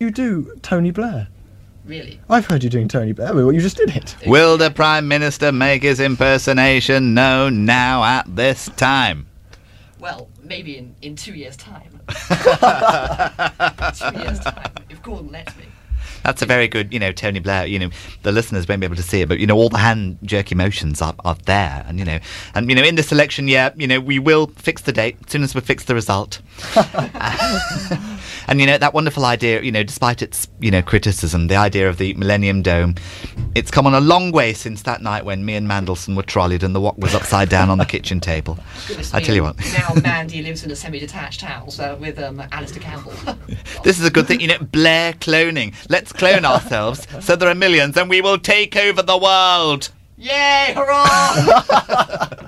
you do Tony Blair. Really? I've heard you doing Tony Blair. Well, you just did it. Will the Prime Minister make his impersonation known now at this time? Well, maybe in 2 years' time. 2 years' time, if Gordon lets me. That's a very good, Tony Blair. The listeners won't be able to see it, but all the hand jerky motions are there, and in this election, we will fix the date as soon as we fix the result. And that wonderful idea, despite its criticism, the idea of the Millennium Dome, it's come on a long way since that night when me and Mandelson were trolleyed and the wok was upside down on the kitchen table. I tell you what. Now Mandy lives in a semi-detached house with Alistair Campbell. This is a good thing, Blair cloning. Let's clone ourselves so there are millions and we will take over the world. Yay, hurrah!